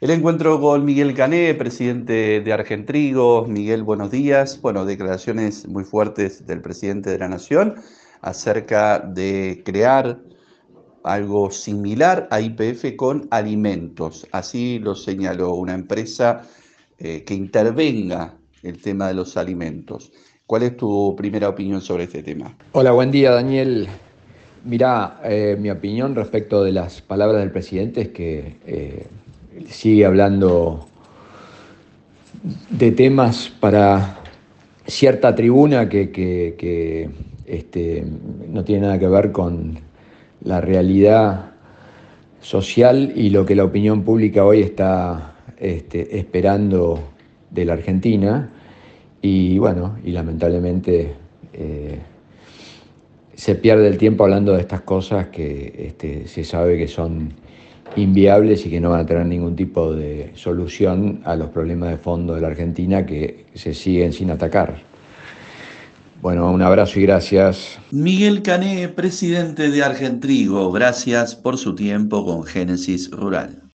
El encuentro con Miguel Cané, presidente de Argentrigo. Miguel, buenos días. Bueno, declaraciones muy fuertes del presidente de la Nación acerca de crear algo similar a YPF con alimentos. Así lo señaló una empresa que intervenga el tema de los alimentos. ¿Cuál es tu primera opinión sobre este tema? Hola, buen día, Daniel. Mirá, mi opinión respecto de las palabras del presidente es que sigue hablando de temas para cierta tribuna que no tiene nada que ver con la realidad social y lo que la opinión pública hoy está esperando de la Argentina. Y bueno, y lamentablemente eh, se pierde el tiempo hablando de estas cosas que se sabe que son inviables y que no van a tener ningún tipo de solución a los problemas de fondo de la Argentina que se siguen sin atacar. Bueno, un abrazo y gracias. Miguel Cané, presidente de Argentrigo, gracias por su tiempo con Génesis Rural.